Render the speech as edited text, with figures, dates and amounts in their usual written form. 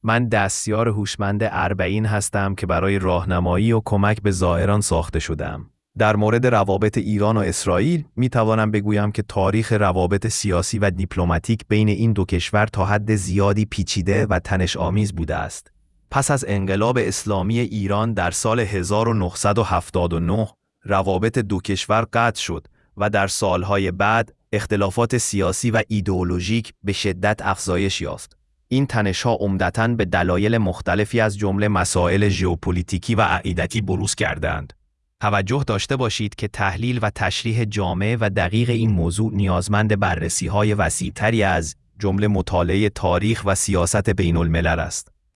من دستیار هوشمند اربعین هستم که برای راهنمایی و کمک به زائران ساخته شدم. در مورد روابط ایران و اسرائیل می توانم بگویم که تاریخ روابط سیاسی و دیپلماتیک بین این دو کشور تا حد زیادی پیچیده و تنش‌آمیز بوده است. پس از انقلاب اسلامی ایران در سال 1979 روابط دو کشور قطع شد و در سالهای بعد اختلافات سیاسی و ایدئولوژیک به شدت افزایش یافت. این تنش‌ها عمدتاً به دلایل مختلفی از جمله مسائل ژئوپلیتیکی و عقیدتی بروز کردند. توجه داشته باشید که تحلیل و تشریح جامع و دقیق این موضوع نیازمند بررسی‌های وسیع‌تری از جمله مطالعه تاریخ و سیاست بین‌الملل است.